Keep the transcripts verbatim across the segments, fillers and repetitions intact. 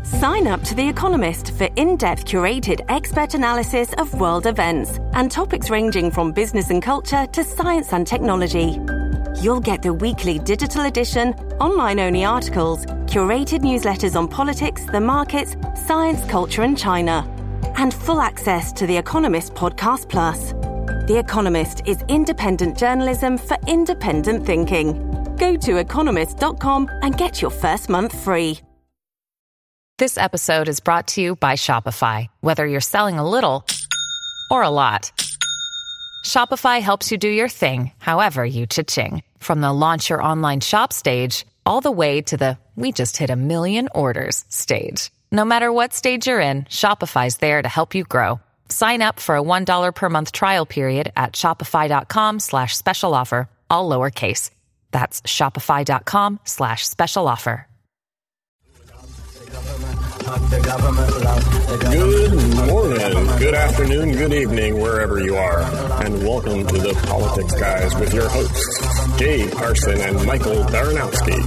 Sign up to The Economist for in-depth curated expert analysis of world events and topics ranging from business and culture to science and technology. You'll get the weekly digital edition, online-only articles, curated newsletters on politics, the markets, science, culture and China, and full access to The Economist Podcast Plus. The Economist is independent journalism for independent thinking. Go to economist dot com and get your first month free. This episode is brought to you by Shopify. Whether you're selling a little or a lot, Shopify helps you do your thing, however you cha-ching. From the launch your online shop stage, all the way to the we just hit a million orders stage. No matter what stage you're in, Shopify's there to help you grow. Sign up for a one dollar per month trial period at shopify.com slash special offer, all lowercase. That's shopify.com slash special offer. Good morning, good afternoon, good evening, wherever you are, and welcome to the Politics Guys with your hosts, Jay Carson and Michael Baranowski.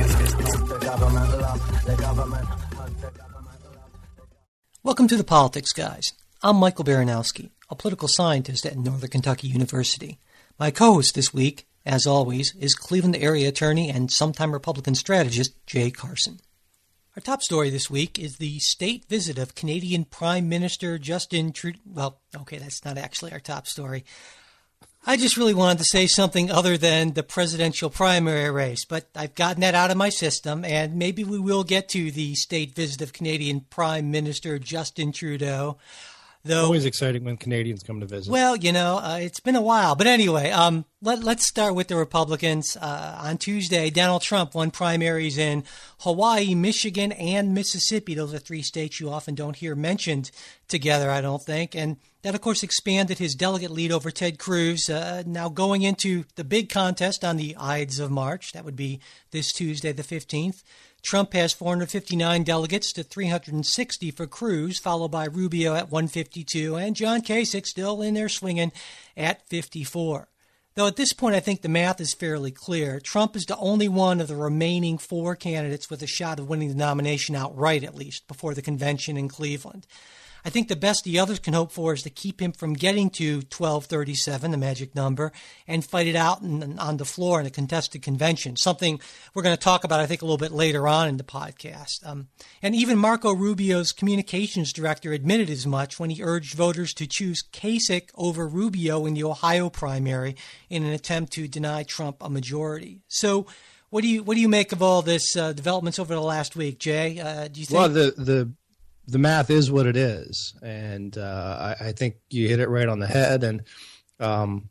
Welcome to the Politics Guys. I'm Michael Baranowski, a political scientist at Northern Kentucky University. My co-host this week, as always, is Cleveland area attorney and sometime Republican strategist Jay Carson. Our top story this week is the state visit of Canadian Prime Minister Justin Trudeau. Well, okay, that's not actually our top story. I just really wanted to say something other than the presidential primary race, but I've gotten that out of my system, and maybe we will get to the state visit of Canadian Prime Minister Justin Trudeau. Though, always exciting when Canadians come to visit. Well, you know, uh, it's been a while. But anyway, um, let, let's start with the Republicans. Uh, on Tuesday, Donald Trump won primaries in Hawaii, Michigan, and Mississippi. Those are three states you often don't hear mentioned together, I don't think. And that, of course, expanded his delegate lead over Ted Cruz. Uh, now going into the big contest on the Ides of March, that would be this Tuesday, the fifteenth. Trump has four hundred fifty-nine delegates to three hundred sixty for Cruz, followed by Rubio at one hundred fifty-two, and John Kasich still in there swinging at fifty-four. Though at this point, I think the math is fairly clear. Trump is the only one of the remaining four candidates with a shot of winning the nomination outright, at least, before the convention in Cleveland. I think the best the others can hope for is to keep him from getting to twelve thirty-seven, the magic number, and fight it out in, on the floor in a contested convention, something we're going to talk about, I think, a little bit later on in the podcast. Um, and even Marco Rubio's communications director admitted as much when he urged voters to choose Kasich over Rubio in the Ohio primary in an attempt to deny Trump a majority. So what do you what do you make of all this uh, developments over the last week, Jay? Uh, do you think? Well, the the The math is what it is, and uh, I, I think you hit it right on the head. And um,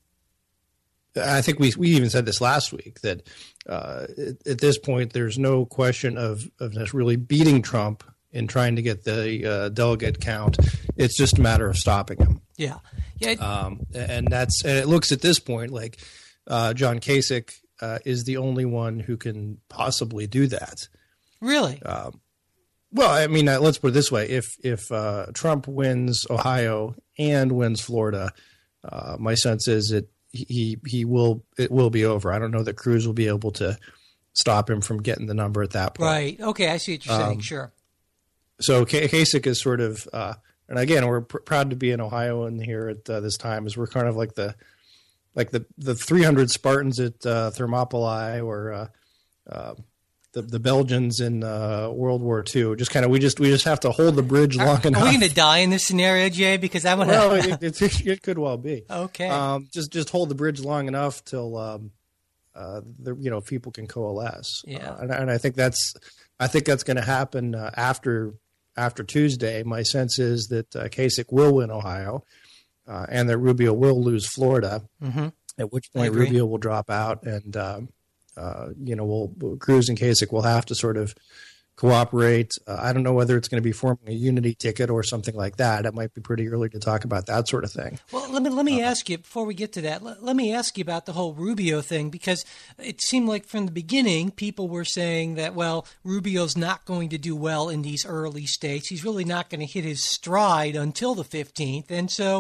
I think we we even said this last week that uh, at, at this point there's no question of of really beating Trump in trying to get the uh, delegate count. It's just a matter of stopping him. Yeah, yeah. Um, and that's and it looks at this point like uh, John Kasich uh, is the only one who can possibly do that. Really. Um, Well, I mean, uh, let's put it this way: if if uh, Trump wins Ohio and wins Florida, uh, my sense is that he he will it will be over. I don't know that Cruz will be able to stop him from getting the number at that point. Right. Okay, I see what you're saying. Um, sure. So Kasich is sort of, uh, and again, we're pr- proud to be in Ohio and here at uh, this time, as we're kind of like the like the the three hundred Spartans at uh, Thermopylae or. Uh, uh, The, the Belgians in uh, World War Two. Just kind of, we just we just have to hold the bridge long are, enough. Are we going to die in this scenario, Jay? Because I'm going to. Well, it, it, it could well be. Okay. Um, just just hold the bridge long enough till um, uh, the you know people can coalesce. Yeah. Uh, and, and I think that's I think that's going to happen uh, after after Tuesday. My sense is that uh, Kasich will win Ohio, uh, and that Rubio will lose Florida. Mm-hmm. At which point Rubio will drop out and. Um, Uh, you know, we'll, Cruz and Kasich will have to sort of cooperate. Uh, I don't know whether it's going to be forming a unity ticket or something like that. It might be pretty early to talk about that sort of thing. Well, let me let me uh, ask you before we get to that. Let, let me ask you about the whole Rubio thing, because it seemed like from the beginning people were saying that, well, Rubio's not going to do well in these early states. He's really not going to hit his stride until the fifteenth, and so.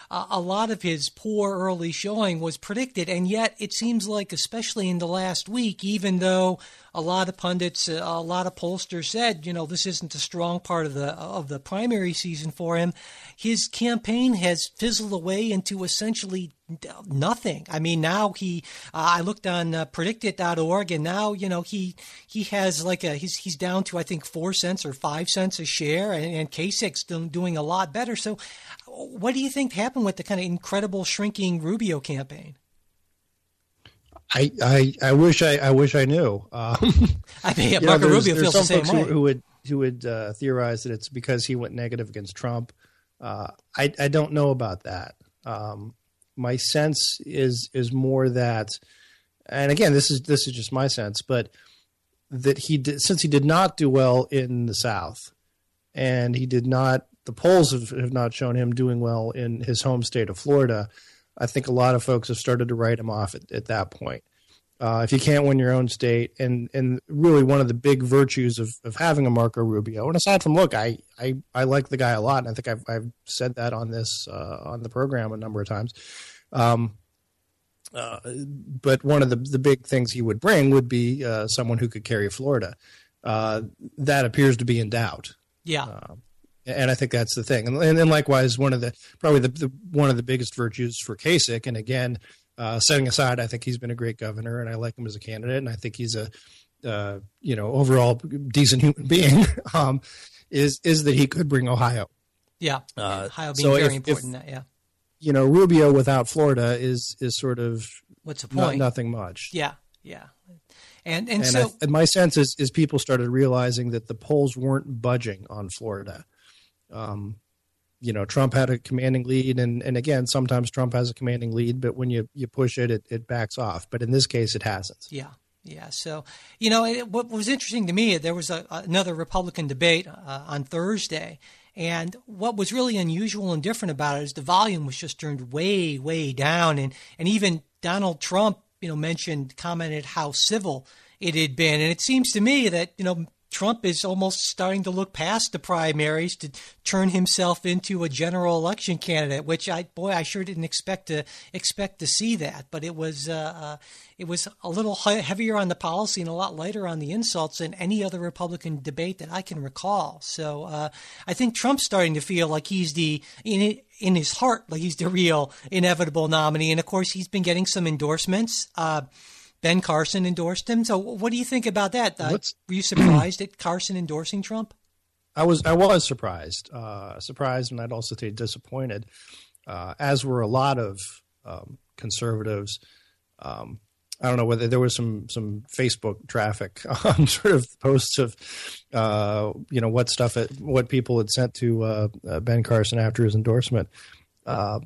uh, a lot of his poor early showing was predicted. And yet it seems like, especially in the last week, even though a lot of pundits, uh, a lot of pollsters said, you know, this isn't a strong part of the of the primary season for him, his campaign has fizzled away into essentially nothing. I mean, now he, uh, I looked on uh, predict it dot org, and now, you know, he he has like a, he's he's down to, I think, four cents or five cents a share, and, and Kasich's doing a lot better. So what do you think happened with the kind of incredible shrinking Rubio campaign? I, I, I wish I, I wish I knew. Um, I mean, yeah, Marco know, Rubio feels the same way. Who, who would who would uh, theorize that it's because he went negative against Trump. Uh, I I don't know about that. Um, my sense is is more that, and again, this is this is just my sense, but that he did, since he did not do well in the South, and he did not, the polls have, have not shown him doing well in his home state of Florida. I think a lot of folks have started to write him off at, at that point. Uh, if you can't win your own state, and and really one of the big virtues of, of having a Marco Rubio, and aside from, look, I, I, I like the guy a lot, and I think I've, I've said that on this uh, on the program a number of times. Um, uh, but one of the, the big things he would bring would be uh, someone who could carry Florida. Uh, that appears to be in doubt. Yeah. Uh, And I think that's the thing. And, and then likewise, one of the probably the, the one of the biggest virtues for Kasich, and again, uh, setting aside, I think he's been a great governor, and I like him as a candidate, and I think he's a uh, you know overall decent human being. um, is is that he could bring Ohio? Yeah, uh, Ohio being so very if, important. If, that, yeah, you know, Rubio without Florida is is sort of what's the not, point? nothing much. Yeah, yeah. And and, and so I, and my sense is is people started realizing that the polls weren't budging on Florida. Um, you know, Trump had a commanding lead, and, and again, sometimes Trump has a commanding lead, but when you, you push it, it, it backs off. But in this case, it hasn't. Yeah, yeah. So, you know, it, what was interesting to me, there was a, another Republican debate uh, on Thursday, and what was really unusual and different about it is the volume was just turned way, way down, and and even Donald Trump, you know, mentioned, commented how civil it had been, and it seems to me that, you know, Trump is almost starting to look past the primaries to turn himself into a general election candidate, which I, boy, I sure didn't expect to expect to see that. But it was, uh, uh, it was a little heavier on the policy and a lot lighter on the insults than any other Republican debate that I can recall. So uh, I think Trump's starting to feel like he's the in in his heart, like he's the real inevitable nominee. And of course, he's been getting some endorsements. Uh, Ben Carson endorsed him. So what do you think about that? Uh, were you surprised at Carson endorsing Trump? I was I was surprised. Uh, surprised, and I'd also say disappointed, uh, as were a lot of um, conservatives. Um, I don't know whether there was some some Facebook traffic on sort of posts of, uh, you know, what stuff, it, what people had sent to uh, uh, Ben Carson after his endorsement. Uh,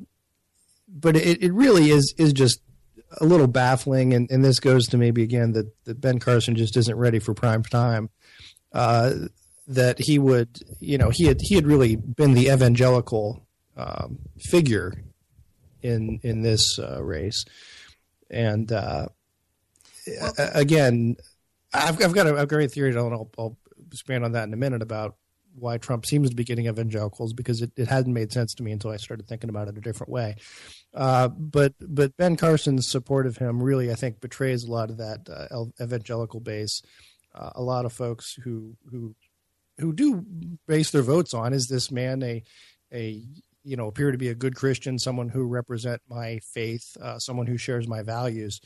but it, it really is is just a little baffling, and, and this goes to maybe again that, that Ben Carson just isn't ready for prime time. Uh, that he would, you know, he had he had really been the evangelical um, figure in in this uh, race, and uh, well, again, I've I've got a, a great theory. I'll, I'll, I'll expand on that in a minute about why Trump seems to be getting evangelicals, because it, it hadn't made sense to me until I started thinking about it a different way. Uh, but but Ben Carson's support of him really, I think, betrays a lot of that uh, evangelical base. Uh, a lot of folks who who who do base their votes on, is this man a a you know appear to be a good Christian, someone who represent my faith, uh, someone who shares my values,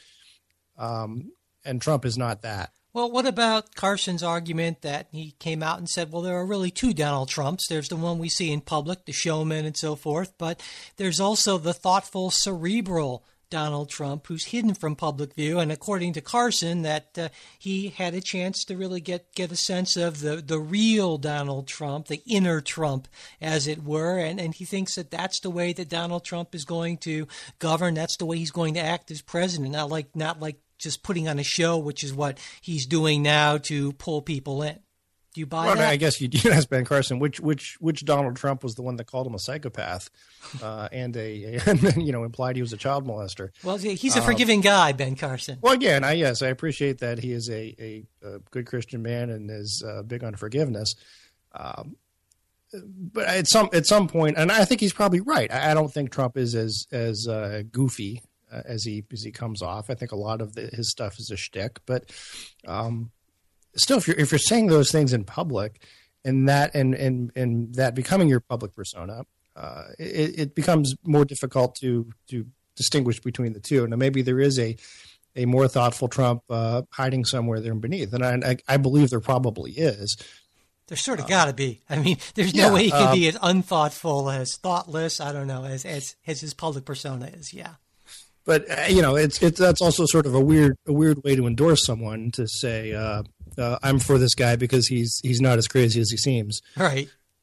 um, and Trump is not that. Well, what about Carson's argument that he came out and said, well, there are really two Donald Trumps. There's the one we see in public, the showman and so forth, but there's also the thoughtful, cerebral Donald Trump who's hidden from public view. And according to Carson, that uh, he had a chance to really get, get a sense of the, the real Donald Trump, the inner Trump, as it were. And, and he thinks that that's the way that Donald Trump is going to govern. That's the way he's going to act as president, not like not like just putting on a show, which is what he's doing now to pull people in. Do you buy well, that? I guess you do ask Ben Carson, which which which Donald Trump was the one that called him a psychopath uh, and a, a and you know implied he was a child molester. Well, he's a forgiving um, guy, Ben Carson. Well, again, I yes, I appreciate that he is a, a, a good Christian man and is uh, big on forgiveness. Um, but at some at some point, and I think he's probably right. I, I don't think Trump is as as uh, goofy uh, as he as he comes off. I think a lot of the, his stuff is a shtick, but um, still, if you're if you're saying those things in public, and that and and and that becoming your public persona, uh, it, it becomes more difficult to to distinguish between the two. Now, maybe there is a a more thoughtful Trump uh, hiding somewhere there beneath, and I, I, I believe there probably is. There sort of got to be. I mean, there's no yeah, way he can um, be as unthoughtful, as thoughtless, I don't know, as as, as his public persona is. Yeah. But uh, you know, it's it's that's also sort of a weird a weird way to endorse someone, to say uh, uh, I'm for this guy because he's he's not as crazy as he seems. Right.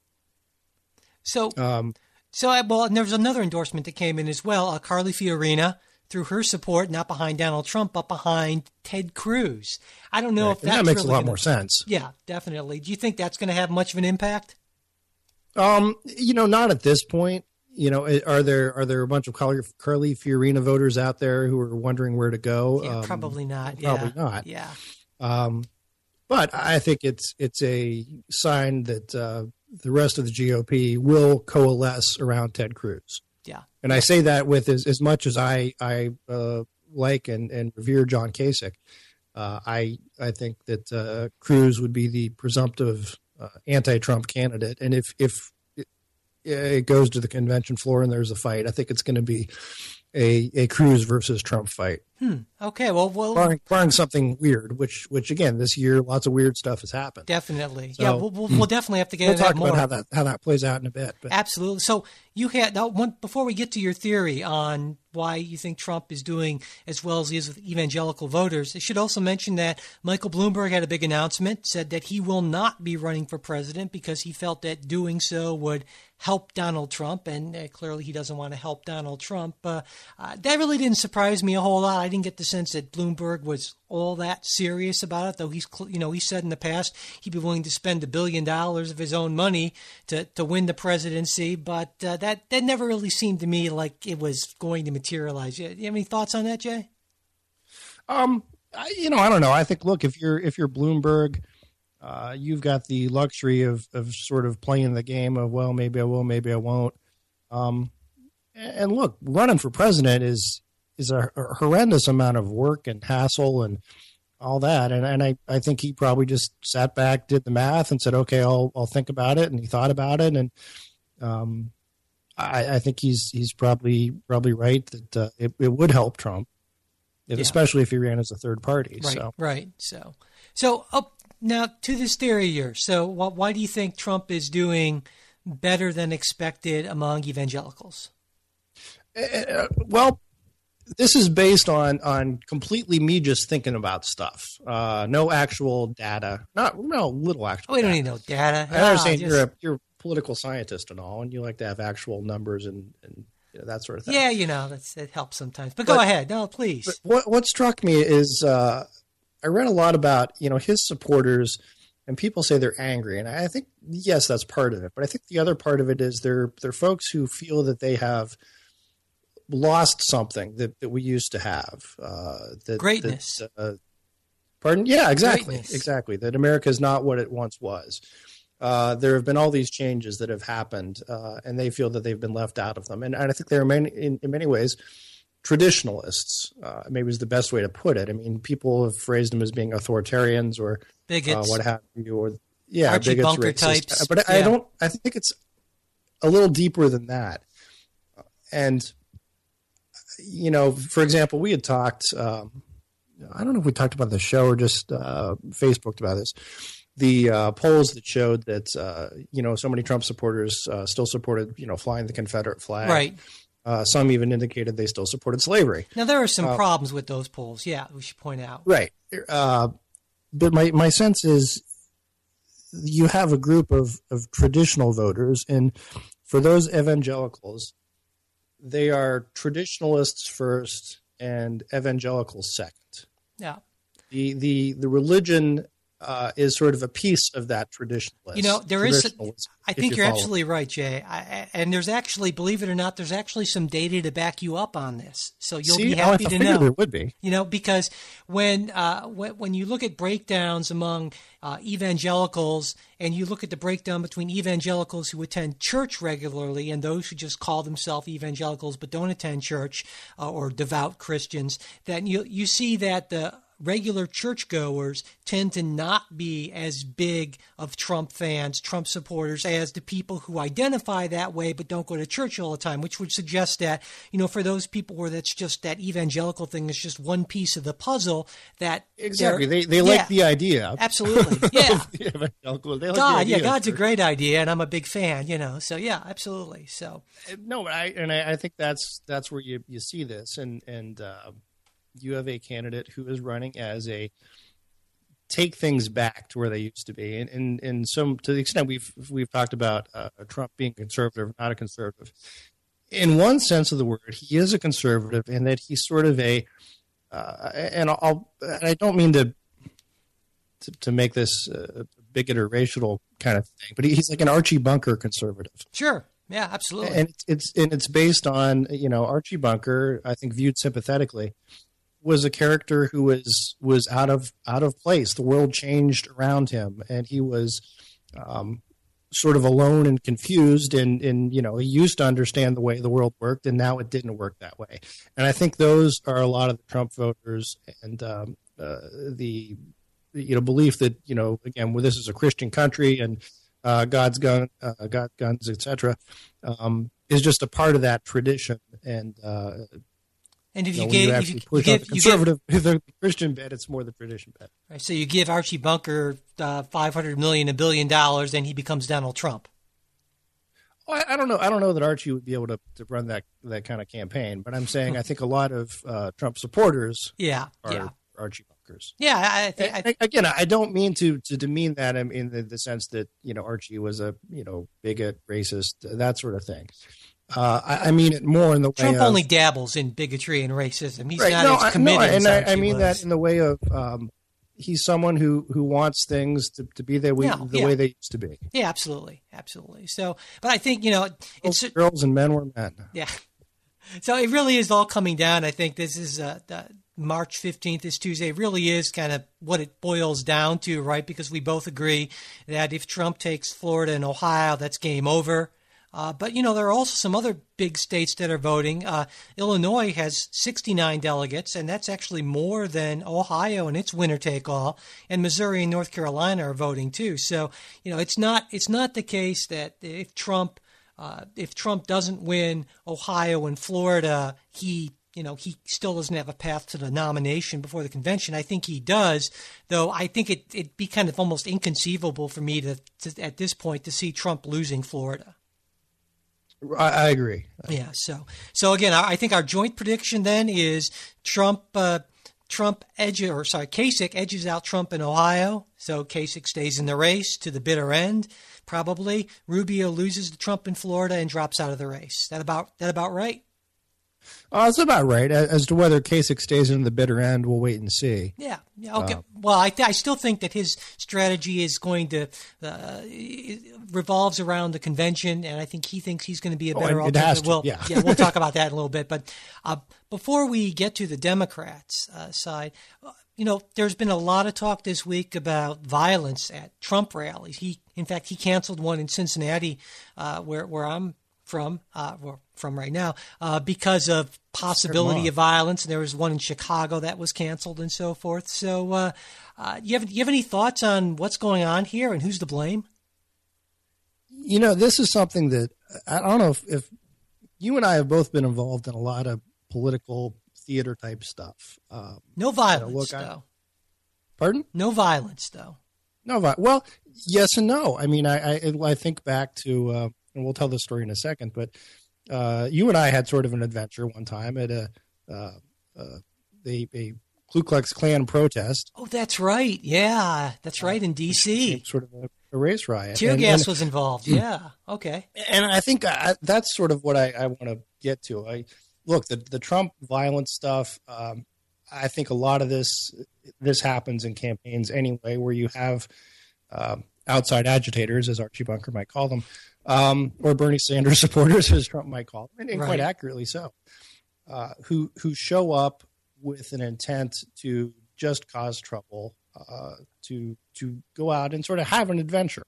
So, um, so I, well, and there was another endorsement that came in as well. Uh, Carly Fiorina, through her support, not behind Donald Trump, but behind Ted Cruz. I don't know right. if that's that makes really a lot gonna, more sense. Yeah, definitely. Do you think that's going to have much of an impact? Um, you know, not at this point. You know, are there are there a bunch of Carly, Carly Fiorina voters out there who are wondering where to go? Yeah, um, probably not. Probably yeah. not. Yeah. Um, but I think it's it's a sign that uh, the rest of the G O P will coalesce around Ted Cruz. Yeah. And I say that with as, as much as I I uh, like and, and revere John Kasich. Uh, I I think that uh, Cruz would be the presumptive uh, anti-Trump candidate, and if if it, it goes to the convention floor and there's a fight, I think it's going to be a a Cruz versus Trump fight. Hmm. Okay. Well, well, barring, barring something weird, which which again this year lots of weird stuff has happened. Definitely. So, yeah. We'll, we'll, we'll definitely have to get we'll into talk that more. about how that how that plays out in a bit. But. Absolutely. So you had now one before we get to your theory on why you think Trump is doing as well as he is with evangelical voters. I should also mention that Michael Bloomberg had a big announcement, said that he will not be running for president because he felt that doing so would help Donald Trump, and uh, clearly he doesn't want to help Donald Trump. Uh, uh, that really didn't surprise me a whole lot. I didn't get the sense that Bloomberg was all that serious about it, though he's, you know, he said in the past he'd be willing to spend a billion dollars of his own money to, to win the presidency, but uh, that, that never really seemed to me like it was going to materialize. You have any thoughts on that, Jay? Um, I, you know, I don't know. I think, look, if you're if you're Bloomberg, uh, you've got the luxury of of sort of playing the game of, well, maybe I will, maybe I won't. Um, and look, running for president is is a, a horrendous amount of work and hassle and all that. And and I, I think he probably just sat back, did the math, and said, okay, I'll I'll think about it. And he thought about it, and um, I, I think he's he's probably probably right that uh, it, it would help Trump, if, yeah. especially if he ran as a third party. Right, so. right. So, so up now to this theory here. So, why, why do you think Trump is doing better than expected among evangelicals? Uh, well, this is based on on completely me just thinking about stuff. Uh, no actual data. Not no little actual. Oh, we don't data. need no data. I understand ah, you're just... a you're a political scientist and all, and you like to have actual numbers and, and you know, that sort of thing. Yeah, you know, that's it helps sometimes. But, but go ahead. No, please. What what struck me is uh, I read a lot about you know his supporters, and people say they're angry, and I think yes, that's part of it. But I think the other part of it is they're they're folks who feel that they have lost something that, that we used to have. Uh, that, Greatness. That, uh, pardon? Yeah, exactly. Greatness. Exactly. That America is not what it once was. Uh, there have been all these changes that have happened, uh, and they feel that they've been left out of them. And, and I think they're many, in, in many ways traditionalists, uh, maybe is the best way to put it. I mean, people have phrased them as being authoritarians or bigots, uh, what have you, or yeah, Archie bigots, Bunker racist. types. But yeah. I don't. I think it's a little deeper than that. And you know, for example, we had talked. Um, I don't know if we talked about the show or just uh, Facebooked about this. The uh, polls that showed that uh, you know so many Trump supporters uh, still supported you know flying the Confederate flag. Right. Uh, some even indicated they still supported slavery. Now there are some uh, problems with those polls. Yeah, we should point out. Right. Uh, but my my sense is you have a group of of traditional voters, and for those evangelicals, they are traditionalists first and evangelicals second. Yeah. The the the religion uh, is sort of a piece of that traditionalist. You know, there is. I think you you're follow. absolutely right, Jay. I, and there's actually, believe it or not, there's actually some data to back you up on this. So you'll See, be happy I to figured know. There would be. You know, because when uh, when, when you look at breakdowns among uh, evangelicals, and you look at the breakdown between evangelicals who attend church regularly and those who just call themselves evangelicals but don't attend church uh, or devout Christians, then you you see that the regular churchgoers tend to not be as big of Trump fans, Trump supporters, as the people who identify that way but don't go to church all the time, which would suggest that, you know, for those people where that's just that evangelical thing is just one piece of the puzzle, that exactly they they yeah, like the idea. Absolutely. Yeah. the evangelical, they like God, the idea yeah, God's a church. great idea, and I'm a big fan, you know. So yeah, absolutely. So no, I and I, I think that's that's where you you see this, and and. Uh, you have a candidate who is running as a take things back to where they used to be. And, and, and some, to the extent we've, we've talked about uh, Trump being conservative, not a conservative, in one sense of the word, he is a conservative in that he's sort of a, uh, and I'll, and I don't mean to, to, to make this a bigot or racial kind of thing, but he's like an Archie Bunker conservative. Sure. Yeah, absolutely. And it's, it's, and it's based on, you know, Archie Bunker, I think viewed sympathetically, was a character who was was out of out of place. The world changed around him, and he was um, sort of alone and confused. And, and you know, he used to understand the way the world worked, and now it didn't work that way. And I think those are a lot of the Trump voters, and um, uh, the you know belief that you know again, well, this is a Christian country, and uh, God's gun, uh, God guns, et cetera, um, is just a part of that tradition. And uh, And if you, you know, gave, you if actually you, push you out give, the you give, conservative, the Christian bet, it's more the tradition bet. right, so you give Archie Bunker uh, five hundred million, a billion dollars, and he becomes Donald Trump. Well, I, I don't know. I don't know that Archie would be able to, to run that that kind of campaign. But I'm saying I think a lot of uh, Trump supporters, yeah, are yeah. Archie Bunkers. Yeah, I, th- I th- again, I don't mean to to demean that in the, the sense that you know Archie was a you know bigot, racist, that sort of thing. Uh, I, I mean it more in the way Trump of, only dabbles in bigotry and racism. He's right, not no, as I, committed no, as and I, Archie I mean was. that in the way of um, he's someone who, who wants things to, to be the way Yeah, the yeah. way they used to be. Yeah, absolutely, absolutely. So, but I think you know, it's Both girls and men were men. yeah. So it really is all coming down. I think this is uh, the March fifteenth, this Tuesday. It really is kind of what it boils down to, right? Because we both agree that if Trump takes Florida and Ohio, that's game over. Uh, but, you know, there are also some other big states that are voting. Uh, Illinois has sixty-nine delegates, and that's actually more than Ohio in its winner-take-all. And Missouri and North Carolina are voting, too. So, you know, it's not it's not the case that if Trump uh, if Trump doesn't win Ohio and Florida, he you know, he still doesn't have a path to the nomination before the convention. I think he does, though I think it, it'd be kind of almost inconceivable for me to, to at this point to see Trump losing Florida. I, I agree. Yeah. So, so again, I, I think our joint prediction then is Trump, uh, Trump edges, or sorry, Kasich edges out Trump in Ohio. So Kasich stays in the race to the bitter end, probably. Rubio loses to Trump in Florida and drops out of the race. That about, that about right? Oh, that's about right. As to whether Kasich stays in the bitter end, we'll wait and see. Yeah. Yeah. Okay. Um, well, I, th- I still think that his strategy is going to uh, revolves around the convention, and I think he thinks he's going to be a better it, it has alternative. to, Well, yeah. yeah, we'll talk about that in a little bit. But uh, before we get to the Democrats' uh, side, uh, you know, there's been a lot of talk this week about violence at Trump rallies. He, in fact, he canceled one in Cincinnati, uh, where where I'm from, uh, well, from right now, uh, because of possibility of violence. And there was one in Chicago that was canceled and so forth. So, uh, uh, you have you have any thoughts on what's going on here and who's to blame? You know, this is something that I don't know if, if you and I have both been involved in a lot of political theater type stuff. Um, No violence, look, though. I- pardon? No violence, though. No, vi- well, yes and no. I mean, I I, I think back to, uh, and we'll tell the story in a second, but uh, you and I had sort of an adventure one time at a uh, uh, a, a Ku Klux Klan protest. Oh, that's right. Yeah, that's right, in D C Sort of a, a race riot. Tear And- gas and- was involved. Yeah. Okay. And I think I, that's sort of what I, I want to get to. I look the the Trump violence stuff. Um, I think a lot of this this happens in campaigns anyway, where you have uh, outside agitators, as Archie Bunker might call them, um, or Bernie Sanders supporters, as Trump might call them, and, and right. quite accurately so, uh, who who show up with an intent to just cause trouble, uh, to to go out and sort of have an adventure.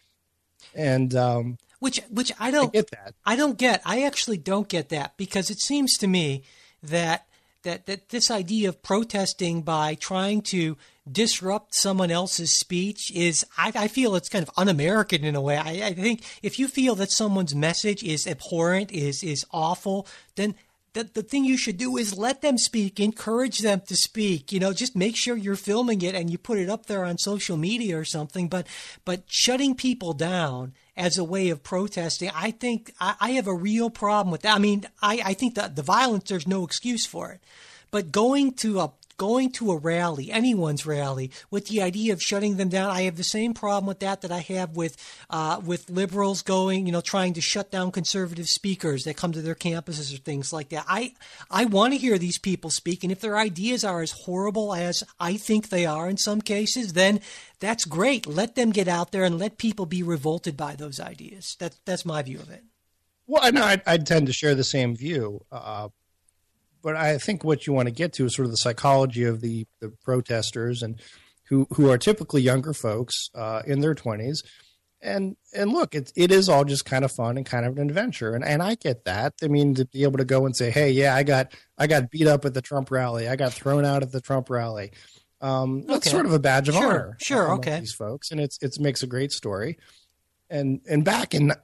And um, which which I don't I get that. I don't get. I actually don't get that, because it seems to me that that that this idea of protesting by trying to disrupt someone else's speech is, I, I feel it's kind of un-American in a way. I, I think if you feel that someone's message is abhorrent, is is awful, then the, the thing you should do is let them speak, encourage them to speak, you know, just make sure you're filming it and you put it up there on social media or something. But but shutting people down as a way of protesting, I think I, I have a real problem with that. I mean, I, I think that the violence, there's no excuse for it. But going to a Going to a rally, anyone's rally, with the idea of shutting them down, I have the same problem with that that I have with uh, with liberals going, you know, trying to shut down conservative speakers that come to their campuses or things like that. I I want to hear these people speak, and if their ideas are as horrible as I think they are in some cases, then that's great. Let them get out there and let people be revolted by those ideas. That's that's my view of it. Well, no, I, I tend to share the same view. Uh, But I think what you want to get to is sort of the psychology of the, the protesters, and who, who are typically younger folks uh, in their twenties. And and look, it, it is all just kind of fun and kind of an adventure. And and I get that. I mean, to be able to go and say, hey, yeah, I got I got beat up at the Trump rally. I got thrown out at the Trump rally. Um, that's okay. sort of a badge of sure, honor. Sure, among okay. These folks. And it's it makes a great story. And, and back in,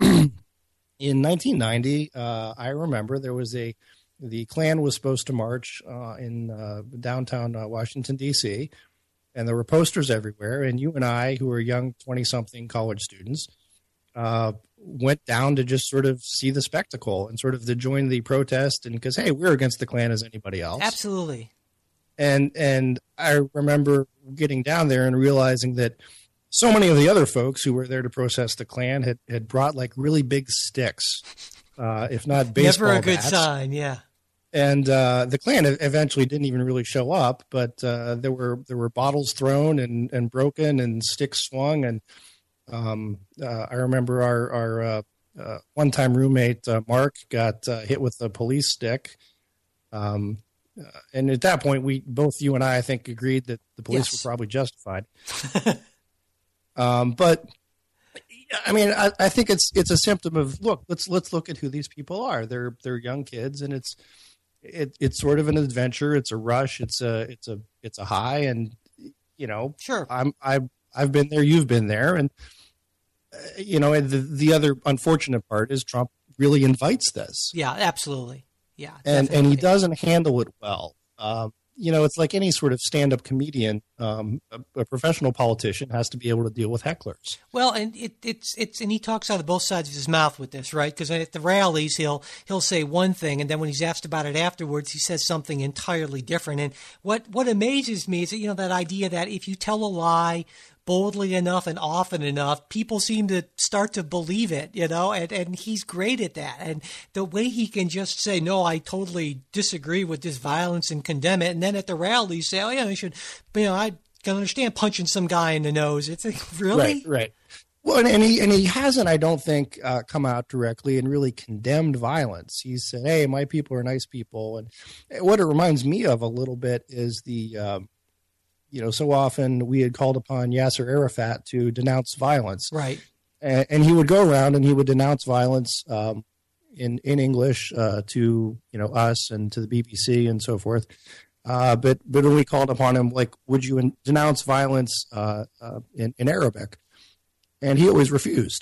in nineteen ninety, uh, I remember there was a, the Klan was supposed to march uh, in uh, downtown uh, Washington, D C, and there were posters everywhere. And you and I, who were young twenty-something college students, uh, went down to just sort of see the spectacle and sort of to join the protest. And because, hey, we're against the Klan as anybody else. Absolutely. And and I remember getting down there and realizing that so many of the other folks who were there to protest the Klan had, had brought like really big sticks, uh, if not baseball Never a good bats. sign, yeah. And uh, the Klan eventually didn't even really show up, but uh, there were there were bottles thrown and, and broken and sticks swung. And um, uh, I remember our, our uh, uh, one-time roommate, uh, Mark, got uh, hit with a police stick. Um, uh, and at that point, we both you and I, I think, agreed that the police yes. were probably justified. um, but I mean, I, I think it's it's a symptom of, look, let's let's look at who these people are. They're they're young kids, and it's It, it's sort of an adventure. It's a rush. It's a it's a it's a high, and you know, sure. I'm I I've been there. You've been there, and uh, you know, and the the other unfortunate part is Trump really invites this. Yeah, absolutely. Yeah, and definitely. and he doesn't handle it well. Um, you know, it's like any sort of stand-up comedian. Um, a, a professional politician has to be able to deal with hecklers. Well, and it, it's it's and he talks out of both sides of his mouth with this, right? Because at the rallies, he'll he'll say one thing, and then when he's asked about it afterwards, he says something entirely different. And what what amazes me is that, you know, that idea that if you tell a lie boldly enough and often enough, people seem to start to believe it, you know, and, and he's great at that. And the way he can just say, no, I totally disagree with this violence and condemn it. And then at the rally say, oh, yeah, I should, you know, I can understand punching some guy in the nose. It's like, really? Right, right. Well, and, and he and he hasn't, I don't think, uh, come out directly and really condemned violence. He said, hey, my people are nice people. And what it reminds me of a little bit is the, um, you know, so often we had called upon Yasser Arafat to denounce violence. Right. And, and he would go around and he would denounce violence um, in, in English uh, to, you know, us and to the B B C and so forth. Uh, but, but when we called upon him, like, would you in, denounce violence uh, uh, in, in Arabic? And he always refused.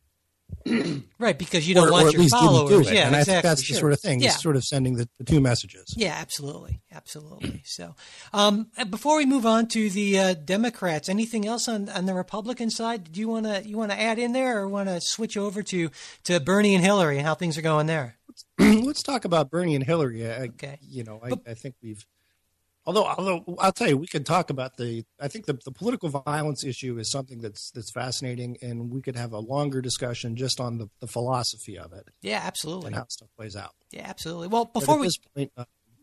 Right, because you don't or, want or at your least followers. Didn't do it. Yeah, and exactly. I think that's sure. the sort of thing. Yeah. It's sort of sending the, the two messages. Yeah, absolutely. Absolutely. So um, before we move on to the uh, Democrats, anything else on, on the Republican side? Do you want to you want to add in there, or want to switch over to, to Bernie and Hillary and how things are going there? Let's talk about Bernie and Hillary. I, okay. You know, I, but, I think we've Although, although I'll tell you, we could talk about the. I think the, the political violence issue is something that's that's fascinating, and we could have a longer discussion just on the, the philosophy of it. Yeah, absolutely. And how stuff plays out. Yeah, absolutely. Well, before but at we this point, uh,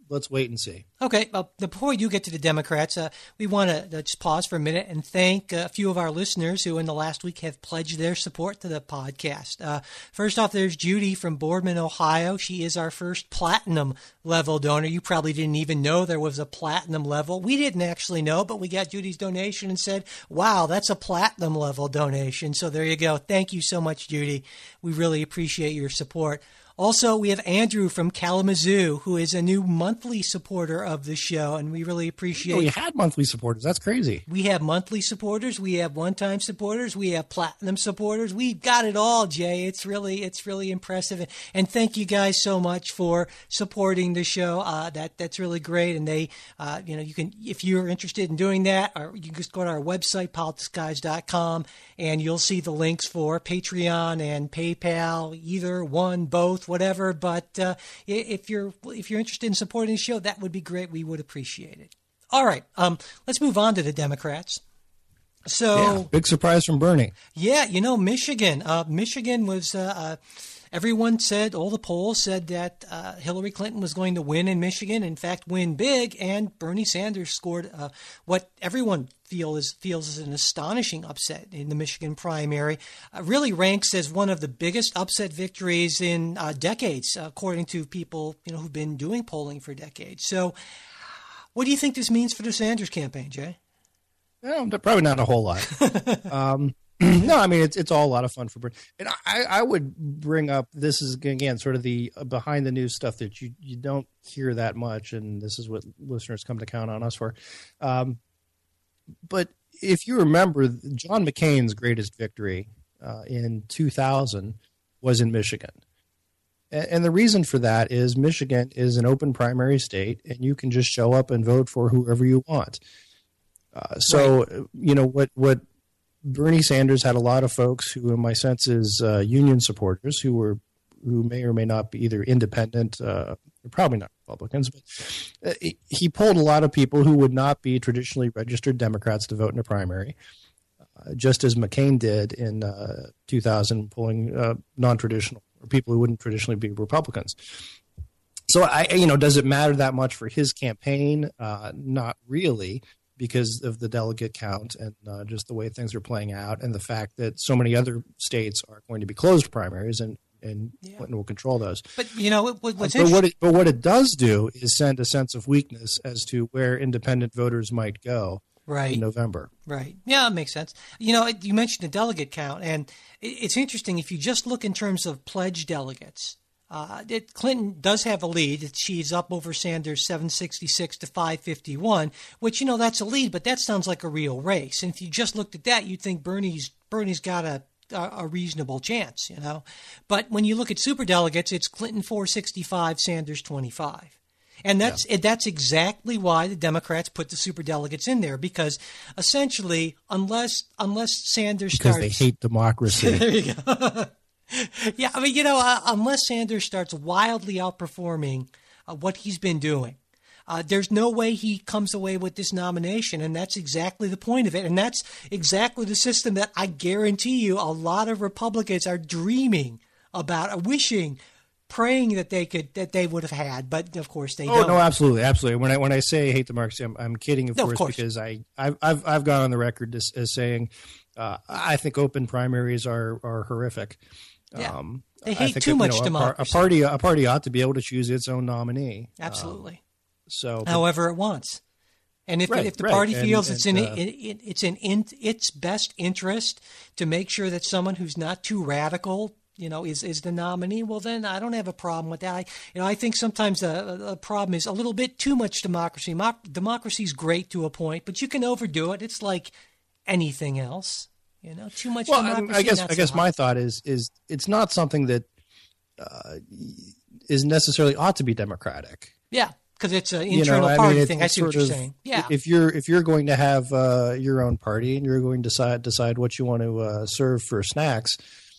let's wait and see. Okay, well, before we do get to the Democrats, uh, we want to uh, just pause for a minute and thank a few of our listeners who in the last week have pledged their support to the podcast. Uh, first off, there's Judy from Boardman, Ohio. She is our first platinum level donor. You probably didn't even know there was a platinum level. We didn't actually know, but we got Judy's donation and said, wow, that's a platinum level donation. So there you go. Thank you so much, Judy. We really appreciate your support. Also, we have Andrew from Kalamazoo, who is a new monthly supporter of the show, and we really appreciate it. Oh, we had monthly supporters. That's crazy. We have monthly supporters. We have one-time supporters. We have platinum supporters. We've got it all, Jay. It's really it's really impressive. And thank you guys so much for supporting the show. Uh, that That's really great. And they, uh, you know, you can, if you're interested in doing that, or you can just go to our website, politics guys dot com, and you'll see the links for Patreon and PayPal, either one, both, whatever. But uh, if you're if you're interested in supporting the show, that would be great. We would appreciate it. All right, um, let's move on to the Democrats. So, yeah, big surprise from Bernie. Yeah, you know, Michigan. Uh, Michigan was. Uh, uh, everyone said, all the polls said that uh, Hillary Clinton was going to win in Michigan. In fact, win big, and Bernie Sanders scored uh, what everyone feel is, feels is an astonishing upset in the Michigan primary. Uh, really ranks as one of the biggest upset victories in uh, decades, according to people you know who've been doing polling for decades. So, what do you think this means for the Sanders campaign, Jay? Well, probably not a whole lot. um, no, I mean, it's it's all a lot of fun for Bernie. And I, I would bring up, this is, again, sort of the behind the news stuff that you, you don't hear that much, and this is what listeners come to count on us for. Um, but if you remember, John McCain's greatest victory uh, in two thousand was in Michigan. And, and the reason for that is Michigan is an open primary state, and you can just show up and vote for whoever you want. Uh, so, right. you know, what, what Bernie Sanders had a lot of folks who, in my sense, is uh, union supporters who were who may or may not be either independent, uh, probably not Republicans, but uh, he pulled a lot of people who would not be traditionally registered Democrats to vote in a primary, uh, just as McCain did in uh, two thousand, pulling uh, non-traditional or people who wouldn't traditionally be Republicans. So, I, you know, does it matter that much for his campaign? Uh, not really, because of the delegate count and uh, just the way things are playing out, and the fact that so many other states are going to be closed primaries, and, and yeah. Clinton will control those. But, you know, what, what's uh, but, what it, but what it does do is send a sense of weakness as to where independent voters might go right. in November. Right. Yeah, it makes sense. You know, you mentioned the delegate count, and it's interesting. If you just look in terms of pledged delegates, Uh, it, Clinton does have a lead. She's up over Sanders seven sixty-six to five fifty-one, which, you know, that's a lead, but that sounds like a real race. And if you just looked at that, you'd think Bernie's Bernie's got a, a, a reasonable chance, you know. But when you look at superdelegates, it's Clinton four sixty-five, Sanders twenty-five. And that's yeah. that's exactly why the Democrats put the superdelegates in there, because essentially, unless unless Sanders because starts... Because they hate democracy. There you go. Yeah, I mean, you know, uh, unless Sanders starts wildly outperforming uh, what he's been doing, uh, there's no way he comes away with this nomination, and that's exactly the point of it. And that's exactly the system that I guarantee you a lot of Republicans are dreaming about, uh, wishing, praying that they could that they would have had, but of course they oh, don't. Oh no, absolutely, absolutely. When I when I say hate democracy, I'm, I'm kidding, of, no, course, of course, because I I've I've, I've gone on the record as, as saying uh, I think open primaries are are horrific. Yeah. Um, they hate think too you much know, democracy. A party, a party ought to be able to choose its own nominee. Absolutely. Um, so, however it wants, and if right, if the right. party and, feels and, it's in uh, it, it, it's in, in its best interest to make sure that someone who's not too radical, you know, is is the nominee, well, then I don't have a problem with that. I, you know, I think sometimes a, a problem is a little bit too much democracy. Mo- democracy is great to a point, but you can overdo it. It's like anything else. You know, too much well, democracy. I guess not I so guess hot. my thought is is it's not something that uh, is necessarily ought to be democratic. Yeah, because it's an internal you know, party I mean, thing. I see what you're saying. Yeah, if you're if you're going to have uh, your own party and you're going to decide decide what you want to uh, serve for snacks,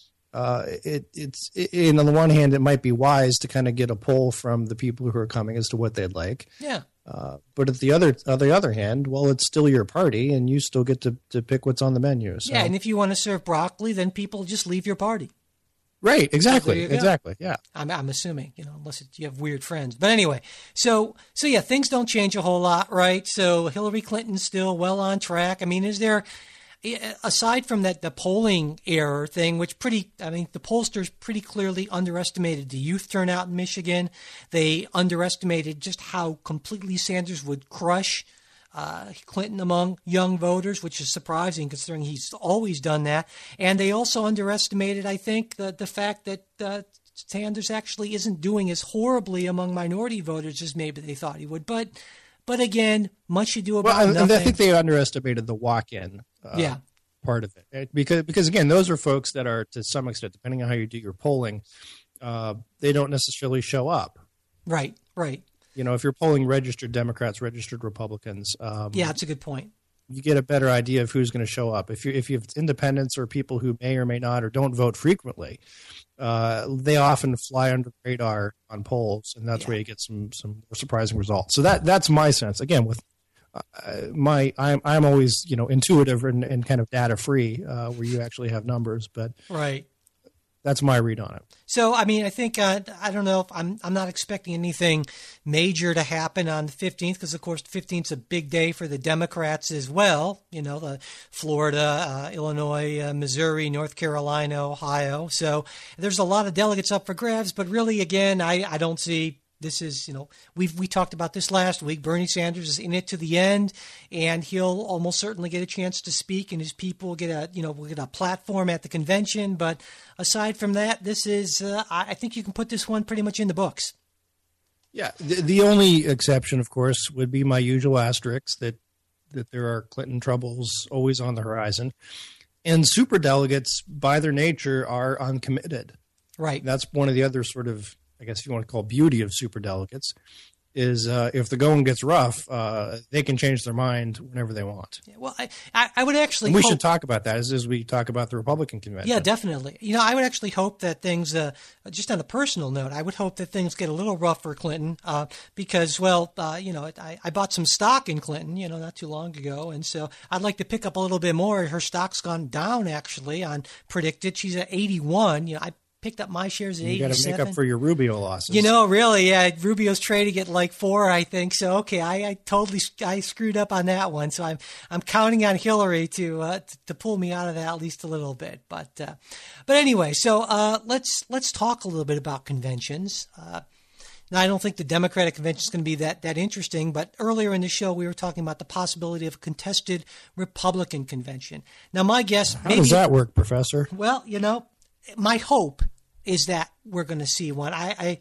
uh, it it's it, on the one hand it might be wise to kind of get a poll from the people who are coming as to what they'd like. Yeah. Uh, but at the other on the other hand, well, it's still your party, and you still get to, to pick what's on the menu. So. Yeah, and if you want to serve broccoli, then people just leave your party. Right, exactly, So exactly, yeah. I'm, I'm assuming, you know, unless it, you have weird friends. But anyway, so so yeah, things don't change a whole lot, right? So Hillary Clinton's still well on track. I mean, is there, aside from that, the polling error thing, which pretty, I mean, the pollsters pretty clearly underestimated the youth turnout in Michigan. They underestimated just how completely Sanders would crush Uh, Clinton among young voters, which is surprising considering he's always done that. And they also underestimated, I think, the, the fact that uh, Sanders actually isn't doing as horribly among minority voters as maybe they thought he would. But but again, much ado about well, and, nothing. and I think they underestimated the walk-in uh, yeah. part of it. Because, because, again, those are folks that are, to some extent, depending on how you do your polling, uh, they don't necessarily show up. Right, right. You know, if you're polling registered Democrats, registered Republicans, um, yeah, that's a good point. You get a better idea of who's going to show up. If you if you have independents or people who may or may not or don't vote frequently, uh, they often fly under the radar on polls, and that's yeah. where you get some some more surprising results. So that that's my sense. Again, with uh, my I'm I'm always you know intuitive and, and kind of data free, uh, where you actually have numbers, but right. That's my read on it. So, I mean, I think, uh, I don't know if I'm, I'm not expecting anything major to happen on the fifteenth because, of course, the fifteenth is a big day for the Democrats as well. You know, the Florida, uh, Illinois, uh, Missouri, North Carolina, Ohio. So there's a lot of delegates up for grabs. But really, again, I, I don't see this is, you know, we've, we talked about this last week. Bernie Sanders is in it to the end, and he'll almost certainly get a chance to speak, and his people will get a, you know, will get a platform at the convention. But aside from that, this is, uh, I think you can put this one pretty much in the books. Yeah. The, the only exception, of course, would be my usual asterisk that, that there are Clinton troubles always on the horizon. And superdelegates, by their nature, are uncommitted. Right. That's one of the other sort of, I guess if you want to call beauty of superdelegates, is uh, if the going gets rough, uh, they can change their mind whenever they want. Yeah, well, I, I, I would actually and we hope, should talk about that as, as we talk about the Republican convention. Yeah, definitely. You know, I would actually hope that things, uh, just on a personal note, I would hope that things get a little rough for Clinton uh, because, well, uh, you know, I, I bought some stock in Clinton, you know, not too long ago. And so I'd like to pick up a little bit more. Her stock's gone down, actually, on predicted. She's at eighty-one. You know, I picked up my shares at eighty-seven. You got to make up for your Rubio losses. You know, really, yeah. Rubio's trading at like four, I think. So, okay, I, I totally I screwed up on that one. So I'm I'm counting on Hillary to uh, to, to pull me out of that at least a little bit. But uh, but anyway, so uh, let's let's talk a little bit about conventions. Uh, now, I don't think the Democratic convention is going to be that that interesting. But earlier in the show, we were talking about the possibility of a contested Republican convention. Now, my guess, how maybe, does that work, Professor? Well, you know, my hope is that we're going to see one. I, I,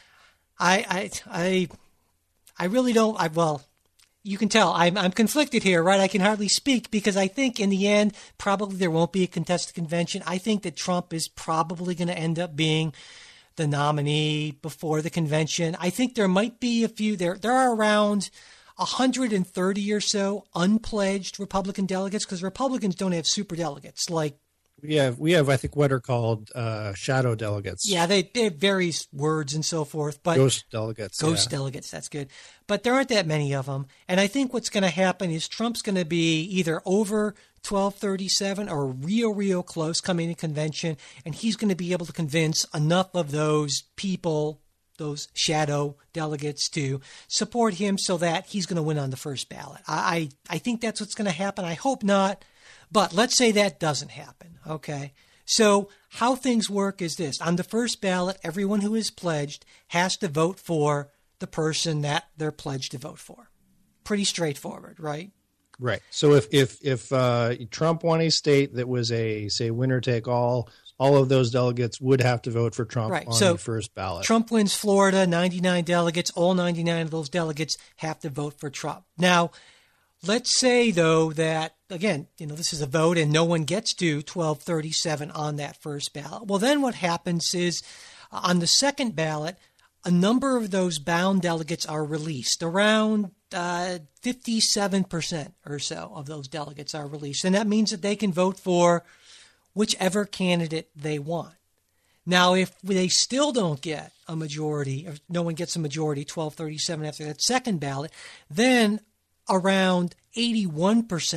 I, I, I, I really don't. I well, you can tell I'm I'm conflicted here, right? I can hardly speak because I think in the end, probably there won't be a contested convention. I think that Trump is probably going to end up being the nominee before the convention. I think there might be a few. There there are around one hundred thirty or so unpledged Republican delegates because Republicans don't have super delegates like. We have, we have, I think, what are called uh, shadow delegates. Yeah, they, they have various words and so forth. But ghost delegates. Ghost yeah. delegates, that's good. But there aren't that many of them. And I think what's going to happen is Trump's going to be either over twelve thirty-seven or real, real close coming to convention. And he's going to be able to convince enough of those people, those shadow delegates, to support him so that he's going to win on the first ballot. I, I, I think that's what's going to happen. I hope not. But let's say that doesn't happen, okay? So how things work is this. On the first ballot, everyone who is pledged has to vote for the person that they're pledged to vote for. Pretty straightforward, right? Right. So if if if uh, Trump won a state that was a, say, winner-take-all, all of those delegates would have to vote for Trump right. on so the first ballot. Trump wins Florida, ninety-nine delegates. All ninety-nine of those delegates have to vote for Trump. Now, let's say, though, that, again, you know, this is a vote and no one gets to twelve thirty-seven on that first ballot. Well, then what happens is on the second ballot, a number of those bound delegates are released. Around uh, fifty-seven percent or so of those delegates are released. And that means that they can vote for whichever candidate they want. Now, if they still don't get a majority, or no one gets a majority, twelve thirty-seven after that second ballot, then around eighty-one percent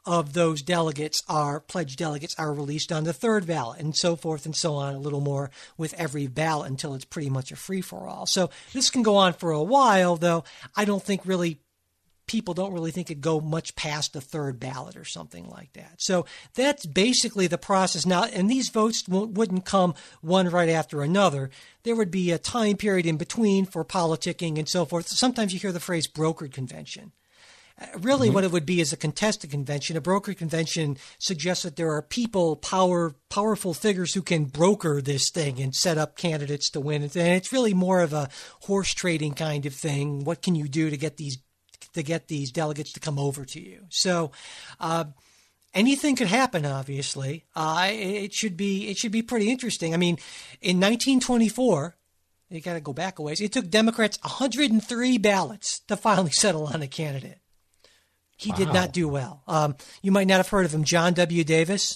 of those delegates are, pledged delegates are released on the third ballot, and so forth and so on, a little more with every ballot until it's pretty much a free-for-all. So this can go on for a while, though I don't think really people don't really think it'd go much past the third ballot or something like that. So that's basically the process now. And these votes wouldn't come one right after another. There would be a time period in between for politicking and so forth. Sometimes you hear the phrase brokered convention. Really, mm-hmm. what it would be is a contested convention. A brokered convention suggests that there are people, power, powerful figures who can broker this thing and set up candidates to win. And it's really more of a horse trading kind of thing. What can you do to get these to get these delegates to come over to you? So uh, anything could happen, obviously. Uh, it should be it should be pretty interesting. I mean, in nineteen twenty-four, you got to go back a ways, it took Democrats one hundred three ballots to finally settle on a candidate. He wow. did not do well. Um, you might not have heard of him, John W. Davis.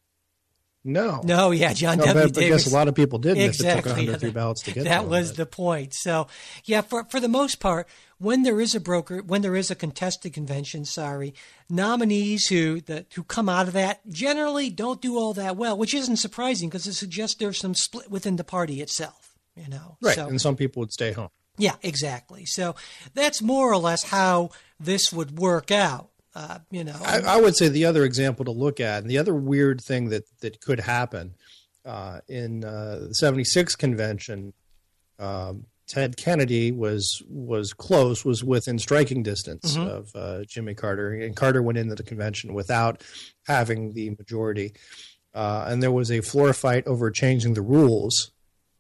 No. No, yeah, John no, W. But Davis. I guess a lot of people did. Exactly. If it took one hundred three yeah, ballots to get that to was it. the point. So, yeah, for for the most part, when there is a broker, when there is a contested convention, sorry, nominees who the, who come out of that generally don't do all that well, which isn't surprising because it suggests there's some split within the party itself. You know, right? So, and some people would stay home. Yeah, exactly. So that's more or less how this would work out. Uh, you know, I, I would say the other example to look at, and the other weird thing that, that could happen uh, in uh, the seventy-six convention, um, Ted Kennedy was was close, was within striking distance mm-hmm. of uh, Jimmy Carter, and Carter went into the convention without having the majority, uh, and there was a floor fight over changing the rules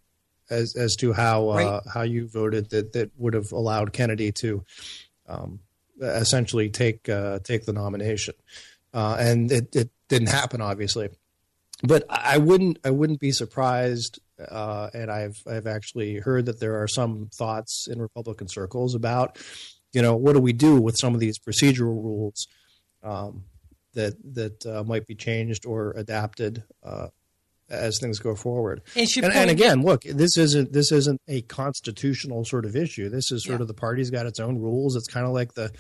as as to how uh, right. how you voted that that would have allowed Kennedy to. Um, essentially take uh, take the nomination, uh, and it, it didn't happen, obviously. But I wouldn't I wouldn't be surprised, uh, and I've I've actually heard that there are some thoughts in Republican circles about, you know, what do we do with some of these procedural rules um, that that uh, might be changed or adapted uh, as things go forward. And, and again, look, this isn't this isn't a constitutional sort of issue. This is sort yeah. of the party's got its own rules. It's kind of like the,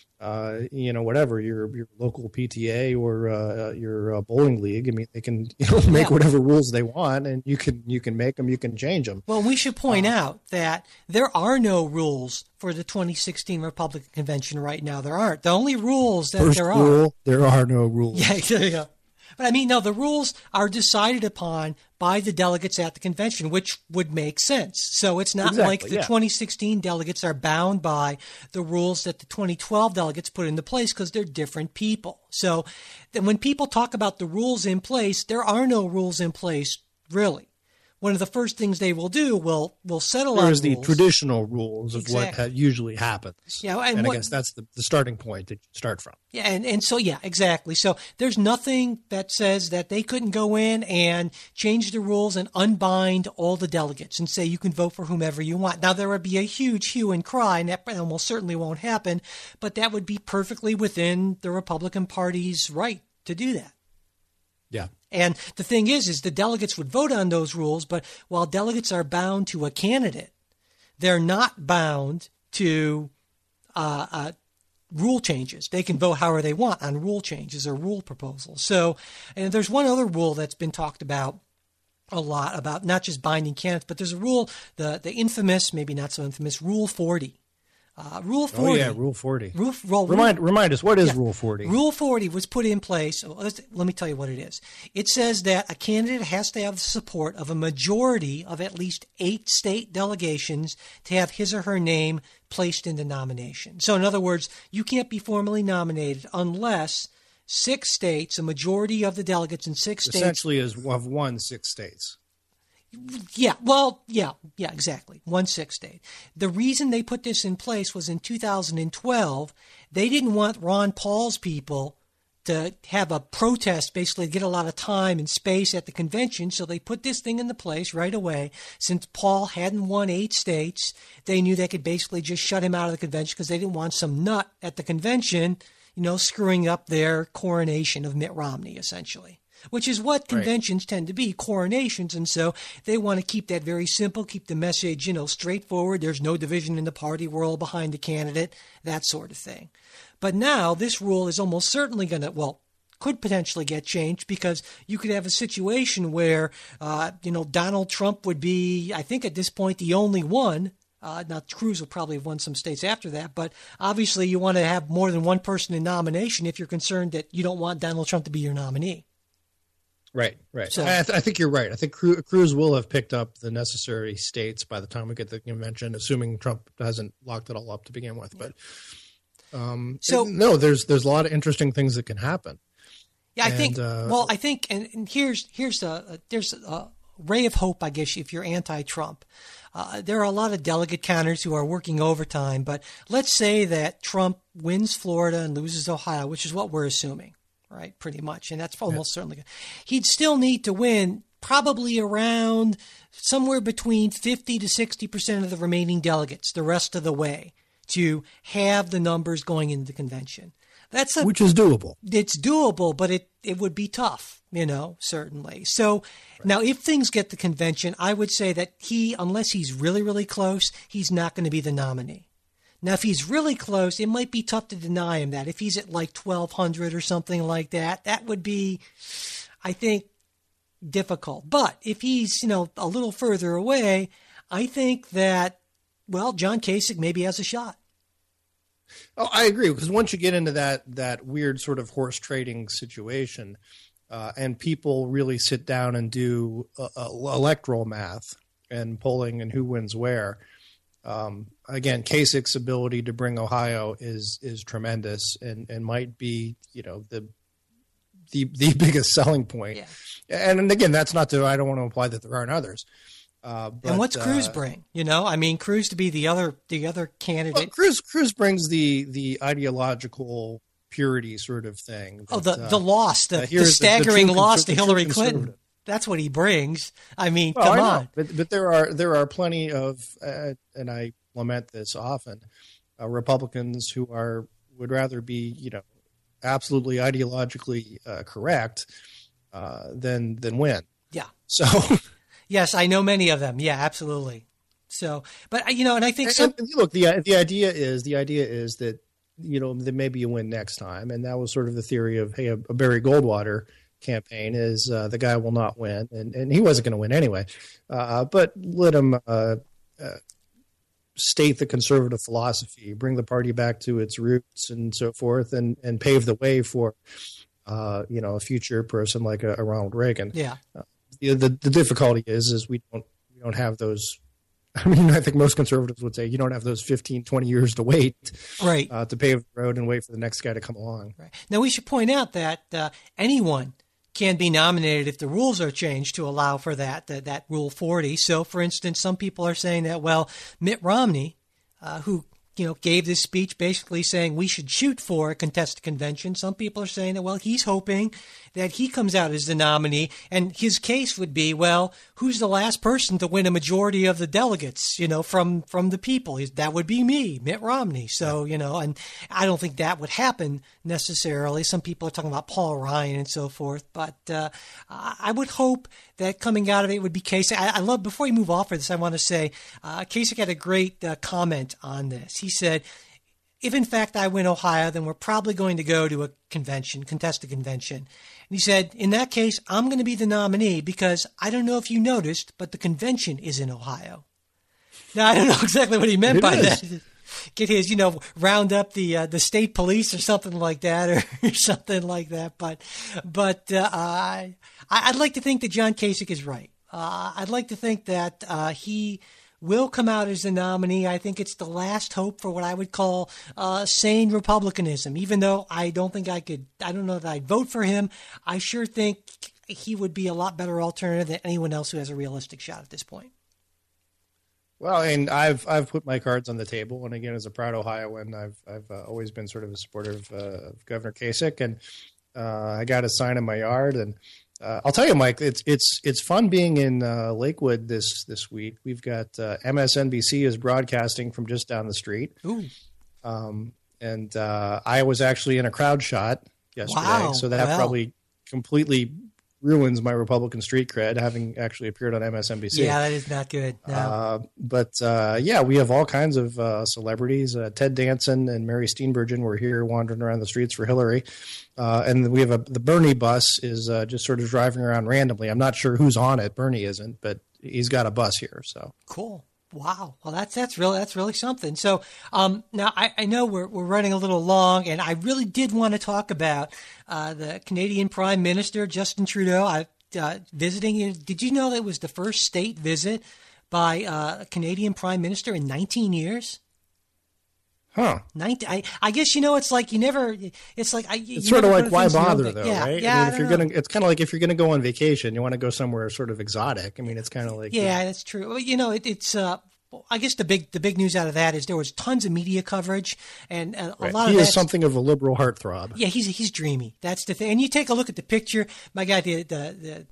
uh, you know, whatever your your local P T A or uh, your uh, bowling league. I mean, they can you know make yeah. whatever rules they want, and you can you can make them, you can change them. Well, we should point uh, out that there are no rules for the twenty sixteen Republican Convention right now. There aren't. The only rules that First there rule, are. There are no rules. Yeah, yeah. But I mean, no, the rules are decided upon by the delegates at the convention, which would make sense. So it's not exactly, like the yeah. twenty sixteen delegates are bound by the rules that the twenty twelve delegates put into place because they're different people. So then when people talk about the rules in place, there are no rules in place, really. One of the first things they will do will will settle on There's rules. the traditional rules of exactly. what ha- usually happens. Yeah, and, and what, I guess that's the, the starting point to start from. Yeah, and, and so, yeah, exactly. So there's nothing that says that they couldn't go in and change the rules and unbind all the delegates and say you can vote for whomever you want. Now, there would be a huge hue and cry, and that almost certainly won't happen, but that would be perfectly within the Republican Party's right to do that. Yeah. And the thing is, is the delegates would vote on those rules, but while delegates are bound to a candidate, they're not bound to uh, uh, rule changes. They can vote however they want on rule changes or rule proposals. So, and there's one other rule that's been talked about a lot about not just binding candidates, but there's a rule, the the infamous, maybe not so infamous, Rule forty. Uh, Rule forty. Oh, yeah, Rule forty. Rule, well, remind, rule, remind us, what is yeah, Rule forty? Rule forty was put in place. Let me tell you what it is. It says that a candidate has to have the support of a majority of at least eight state delegations to have his or her name placed in the nomination. So in other words, you can't be formally nominated unless six states, a majority of the delegates in six states. Essentially is of one six states. Yeah, well, yeah, yeah, exactly. One six state. The reason they put this in place was in two thousand twelve, they didn't want Ron Paul's people to have a protest, basically get a lot of time and space at the convention. So they put this thing into place right away. Since Paul hadn't won eight states, they knew they could basically just shut him out of the convention because they didn't want some nut at the convention, you know, screwing up their coronation of Mitt Romney, essentially. which is what conventions right. tend to be, coronations. And so they want to keep that very simple, keep the message, you know, straightforward. There's no division in the party. We're all behind the candidate, that sort of thing. But now this rule is almost certainly going to, well, could potentially get changed because you could have a situation where, uh, you know, Donald Trump would be, I think at this point, the only one. Uh, now, Cruz will probably have won some states after that, but obviously you want to have more than one person in nomination if you're concerned that you don't want Donald Trump to be your nominee. Right, right. So, I, th- I think you're right. I think Cruz will have picked up the necessary states by the time we get to the convention, assuming Trump hasn't locked it all up to begin with. But um, so, it, no, there's there's a lot of interesting things that can happen. Yeah, I and, think. Uh, well, I think, and, and here's here's a there's a ray of hope, I guess, if you're anti-Trump. Uh, there are a lot of delegate counters who are working overtime, but let's say that Trump wins Florida and loses Ohio, which is what we're assuming, right? Pretty much. And that's almost yeah. certainly good. He'd still need to win probably around somewhere between fifty to sixty percent of the remaining delegates the rest of the way to have the numbers going into the convention. That's a, which is doable. It's doable, but it, it would be tough, you know, certainly. So right. now if things get to convention, I would say that he, unless he's really, really close, he's not going to be the nominee. Now, if he's really close, it might be tough to deny him that. If he's at like twelve hundred or something like that, that would be, I think, difficult. But if he's, you know, a little further away, I think that, well, John Kasich maybe has a shot. Oh, I agree, because once you get into that that weird sort of horse trading situation, uh, and people really sit down and do uh, uh, electoral math and polling and who wins where, um, again, Kasich's ability to bring Ohio is is tremendous and, and might be, you know, the the the biggest selling point. Yeah. And, and again, that's not to I don't want to imply that there aren't others. Uh, but, and what's Cruz uh, bring? You know, I mean, Cruz to be the other the other candidate. Well, Cruz Cruz brings the the ideological purity sort of thing. That, oh, the uh, the loss, the, uh, the staggering the loss to the Hillary Clinton. That's what he brings. I mean, well, come I on. know, but but there are there are plenty of, uh, and I lament this often, uh, Republicans who are would rather be you know absolutely ideologically uh, correct uh, than than win. Yeah. So. Yes, I know many of them. Yeah, absolutely. So, but you know, and I think some and, and look, the the idea is the idea is that you know that maybe you win next time, and that was sort of the theory of hey, a, a Barry Goldwater campaign is uh, the guy will not win, and and he wasn't going to win anyway, uh, but let him uh, uh, state the conservative philosophy, bring the party back to its roots, and so forth, and and pave the way for uh, you know a future person like a, a Ronald Reagan. Yeah. Uh, The, the the difficulty is is we don't we don't have those. I mean, I think most conservatives would say you don't have those fifteen, twenty years to wait, right, uh, to pave the road and wait for the next guy to come along. Right. Now we should point out that uh, anyone can be nominated if the rules are changed to allow for that that, that Rule forty. So, for instance, some people are saying that well, Mitt Romney, uh, who you know, gave this speech basically saying we should shoot for a contested convention. Some people are saying that, well, he's hoping that he comes out as the nominee. And his case would be, well, who's the last person to win a majority of the delegates, you know, from, from the people? That would be me, Mitt Romney. So, you know, and I don't think that would happen necessarily. Some people are talking about Paul Ryan and so forth. But uh, I would hope that coming out of it would be Kasich. I, I love, before we move off of this, I want to say uh, Kasich had a great uh, comment on this. He said, if in fact I win Ohio, then we're probably going to go to a convention, contest a convention. And he said, in that case, I'm going to be the nominee because I don't know if you noticed, but the convention is in Ohio. Now, I don't know exactly what he meant it by is. that. Get his, you know, round up the uh, the state police or something like that, or, or something like that. But, but uh, I I'd like to think that John Kasich is right. Uh, I'd like to think that uh, he will come out as the nominee. I think it's the last hope for what I would call uh, sane Republicanism. Even though I don't think I could, I don't know that I'd vote for him. I sure think he would be a lot better alternative than anyone else who has a realistic shot at this point. Well, and I've I've put my cards on the table, and again, as a proud Ohioan, I've I've uh, always been sort of a supporter of, uh, of Governor Kasich, and uh, I got a sign in my yard, and uh, I'll tell you, Mike, it's it's it's fun being in uh, Lakewood this this week. We've got uh, M S N B C is broadcasting from just down the street, Ooh. Um, and uh, I was actually in a crowd shot yesterday, wow. so that wow. probably completely ruins my Republican street cred, having actually appeared on M S N B C. Yeah, that is not good. No. Uh, but uh, yeah, we have all kinds of uh, celebrities. Uh, Ted Danson and Mary Steenburgen were here wandering around the streets for Hillary. Uh, and we have a, the Bernie bus is uh, just sort of driving around randomly. I'm not sure who's on it. Bernie isn't, but he's got a bus here. So cool. Wow. Well, that's that's really that's really something. So um, now I, I know we're we're running a little long, and I really did want to talk about uh, the Canadian Prime Minister Justin Trudeau. I uh, visiting. Did you know that it was the first state visit by uh, a Canadian Prime Minister in nineteen years? Huh. nineteen, I, I guess, you know, it's like you never, it's like, I, it's sort of like, why bother though, yeah, right? Yeah, I mean, I if you're going to, it's kind of like if you're going to go on vacation, you want to go somewhere sort of exotic. I mean, it's kind of like, yeah, yeah. that's true. Well, you know, it, it's, uh, I guess the big, the big news out of that is there was tons of media coverage and uh, a right. lot he of is that, something of a liberal heartthrob. Yeah. He's, he's dreamy. That's the thing. And you take a look at the picture, my God, the, the, the,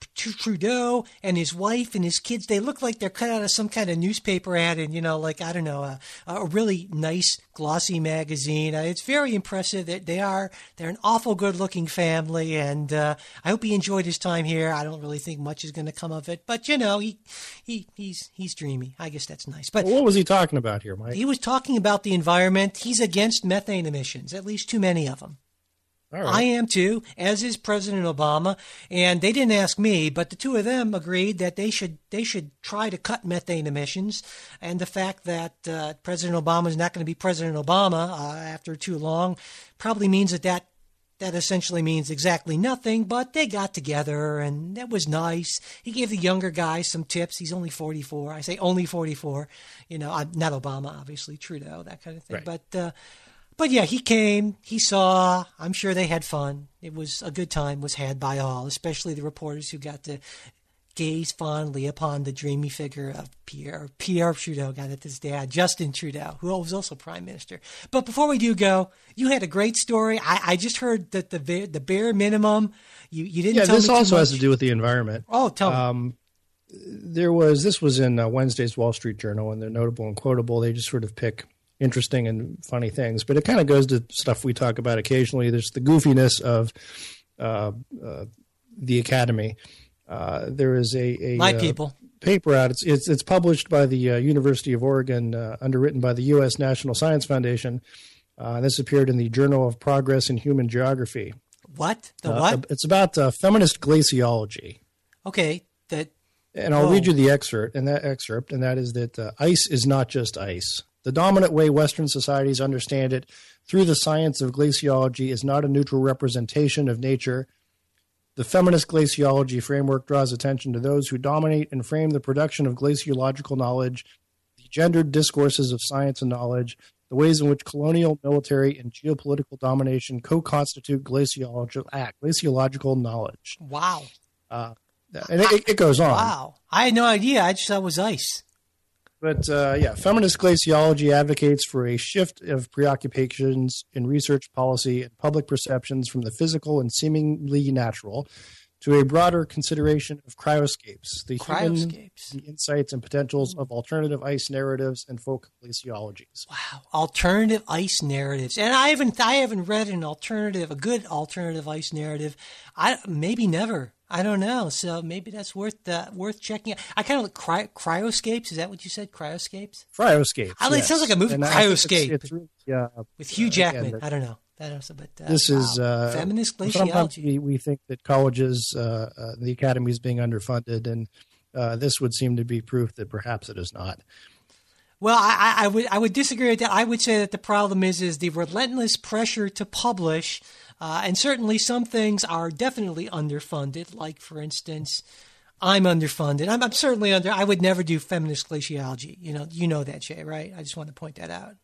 Trudeau and his wife and his kids, they look like they're cut out of some kind of newspaper ad and, you know, like, I don't know, a, a really nice glossy magazine. Uh, it's very impressive that they are, they're an awful good looking family. And uh, I hope he enjoyed his time here. I don't really think much is going to come of it, but you know, he, he, he's, he's dreamy. I guess that's nice. But well, what was he talking about here, Mike? He was talking about the environment. He's against methane emissions, at least too many of them. Right. I am too, as is President Obama, and they didn't ask me, but the two of them agreed that they should they should try to cut methane emissions. And the fact that uh, President Obama is not going to be President Obama uh, after too long probably means that, that that essentially means exactly nothing. But they got together, and that was nice. He gave the younger guys some tips. He's only forty-four. I say only forty-four. You know, I'm not Obama, obviously, Trudeau, that kind of thing. Right. But. Uh, But yeah, he came, he saw, I'm sure they had fun. It was a good time was had by all, especially the reporters who got to gaze fondly upon the dreamy figure of Pierre, Pierre Trudeau, got it, his dad, Justin Trudeau, who was also prime minister. But before we do go, you had a great story. I, I just heard that the the bare minimum, you, you didn't yeah, tell me this also too has much. to do with the environment. Oh, tell me. Um, there was, this was in uh, Wednesday's Wall Street Journal, and they're notable and quotable. They just sort of pick interesting and funny things, but it kind of goes to stuff we talk about occasionally. There's the goofiness of uh, uh, the Academy. Uh, there is a, a My uh, people. paper out. It's it's, it's published by the uh, University of Oregon, uh, underwritten by the U S National Science Foundation. Uh, this appeared in the Journal of Progress in Human Geography. What? The Uh, what? It's about uh, feminist glaciology. Okay. That. And I'll Whoa. read you the excerpt, and that excerpt, and that is that uh, ice is not just ice. The dominant way Western societies understand it through the science of glaciology is not a neutral representation of nature. The feminist glaciology framework draws attention to those who dominate and frame the production of glaciological knowledge, the gendered discourses of science and knowledge, the ways in which colonial, military, and geopolitical domination co-constitute glaciological, ah, glaciological knowledge. Wow. Uh, and it, it goes on. Wow. I had no idea. I just thought it was ice. But uh, yeah, feminist glaciology advocates for a shift of preoccupations in research policy and public perceptions from the physical and seemingly natural to a broader consideration of cryoscapes, the human Cryoscapes. the insights and potentials of alternative ice narratives and folk glaciologies. Wow, alternative ice narratives, and I haven't, I haven't read an alternative, a good alternative ice narrative. I maybe never. I don't know. So maybe that's worth uh, worth checking out. I kind of like cry, cryoscapes. Is that what you said? Cryoscapes. Cryoscapes. I, yes. It sounds like a movie. And I think Cryoscape It's, it's really, uh, with Hugh uh, Jackman. again, I don't know. That also, but uh, this wow. is uh, feminist sometimes glaciology. we, we think that colleges, uh, uh, the academy is being underfunded, and uh, this would seem to be proof that perhaps it is not. Well, I, I would I would disagree with that. I would say that the problem is is the relentless pressure to publish, uh, and certainly some things are definitely underfunded. Like, for instance, I'm underfunded. I'm, I'm certainly under. I would never do feminist glaciology. You know, you know that, Jay, right? I just want to point that out.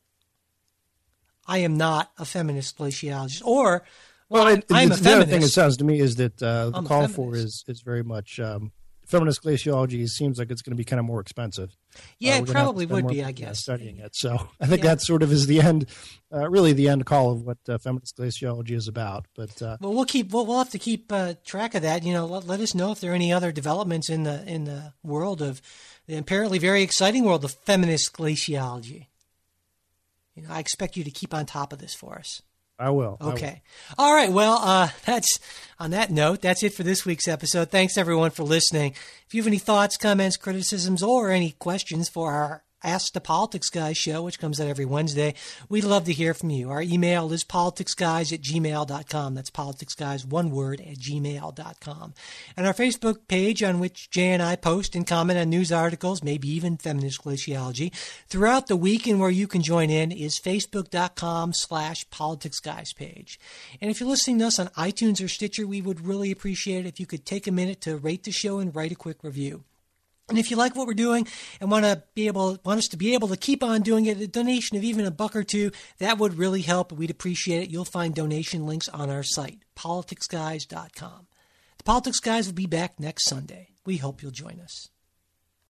I am not a feminist glaciologist, or well, Well, it, I'm a the other thing it feminist. sounds to me is that uh, the I'm a call for feminist. is is very much um, feminist glaciology. Seems like it's going to be kind of more expensive. Yeah, Uh, it we're gonna have to probably spend would more be, I money, uh, guess. studying it. So I think Yeah. that sort of is the end, uh, really the end call of what uh, feminist glaciology is about. But uh, Well, we'll keep. We'll, we'll have to keep uh, track of that. You know, let, let us know if there are any other developments in the in the world of the apparently very exciting world of feminist glaciology. You know, I expect you to keep on top of this for us. I will. Okay. I will. All right. Well, uh, that's on that note, that's it for this week's episode. Thanks, everyone, for listening. If you have any thoughts, comments, criticisms, or any questions for our Ask the Politics Guys show, which comes out every Wednesday, we'd love to hear from you. Our email is politicsguys at gmail dot com. That's politicsguys, one word, at gmail dot com. And our Facebook page, on which Jay and I post and comment on news articles, maybe even feminist glaciology, throughout the week, and where you can join in, is facebook dot com slash politicsguys page. And if you're listening to us on iTunes or Stitcher, we would really appreciate it if you could take a minute to rate the show and write a quick review. And if you like what we're doing and want to be able, want us to be able to keep on doing it, a donation of even a buck or two, that would really help. We'd appreciate it. You'll find donation links on our site, politicsguys dot com. The Politics Guys will be back next Sunday. We hope you'll join us.